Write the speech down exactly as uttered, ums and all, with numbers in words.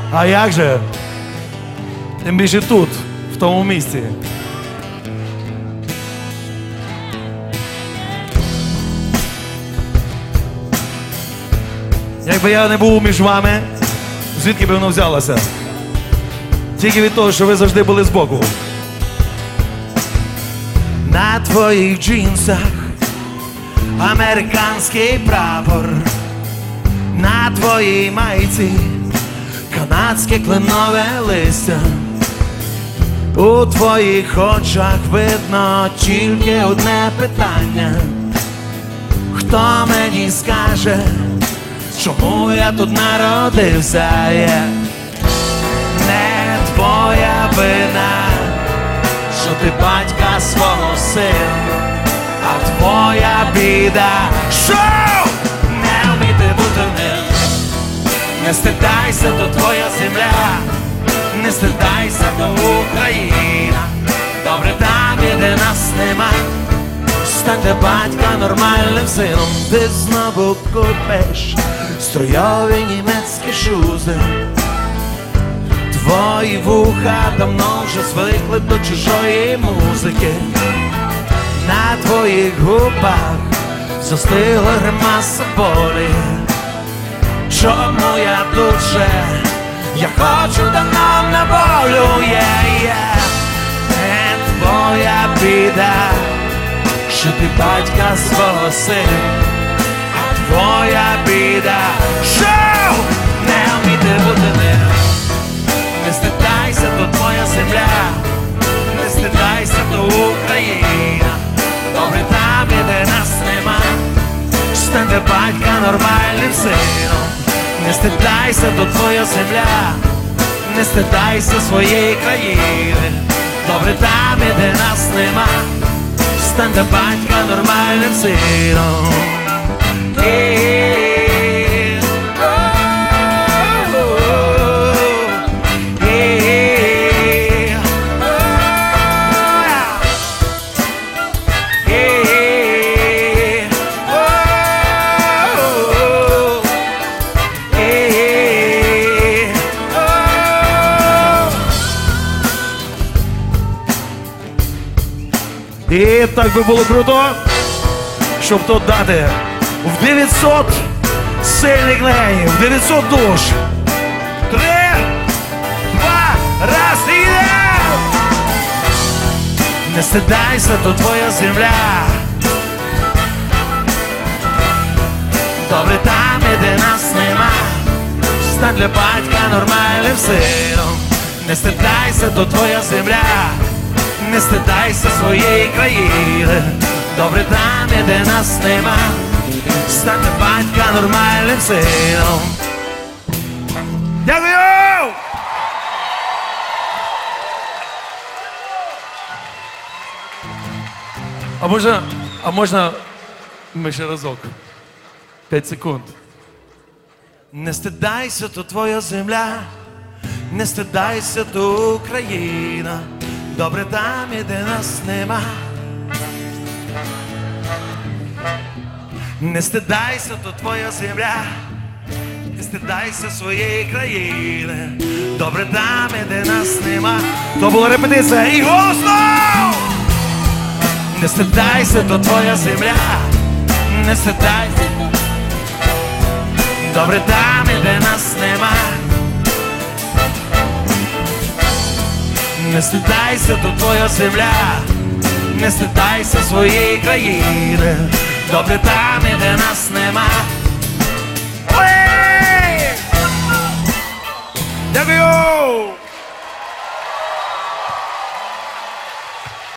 А як же? Тим більше тут, в тому місці. Якби я не був між вами, звідки б воно взялося? Тільки від того, що ви завжди були збоку. На твоїх джинсах американський прапор, на твоїй майці канадське кленове листя. У твоїх очах видно тільки одне питання: хто мені скаже, чому я тут народився? Yeah. Не твоя вина, що ти батька свого сина, а твоя біда, що не вміти бути ним. Не стидайся, то твоя земля, не стидайся, то Україна. Добре там, де нас нема, станьте батька нормальним сином. Ти знову купиш струйові німецькі шузи. Твої вуха давно вже звикли до чужої музики. На твоїх губах застигла гримаса болі. Чому я тут же? Я хочу давно на волю, yeah, yeah. Не твоя біда, що ти батька свого сина, а твоя біда, що не вміти бути ним. Не стидайся, то твоя земля, не стидайся, то Україна. Добре там, де нас нема, станьте батька нормальним сином. Не стидайся, то твоя земля, не стидайся своєї країни. Добре там, де нас нема, станьте батька нормальним сином. І так би було круто, щоб тут дати в дев'ятсот сильних легенів, в дев'ятсот душ. Три, два, раз, і йдем! Не стидайся, то твоя земля. Добре там, де нас нема, стань для батька нормальним сином. Не стидайся, то твоя земля. Не стидайся своєї країни. Добре там, де нас нема, стань для батька нормальним сином. Дякую! А можна, а можна ми ще разок? П'ять секунд. Не стидайся, то твоя земля. Не стидайся, то Україна. Добре там, де нас нема. Не стидайся, то твоя земля. Не стидайся своєї країни. Добре там, де нас нема. То була репетиція і голосно! Не стидайся, то твоя земля. Не стидайся. Добре там, де нас нема. Не стидайся, то твоя земля. Не стидайся своєї країни. Добре там, де нас нема.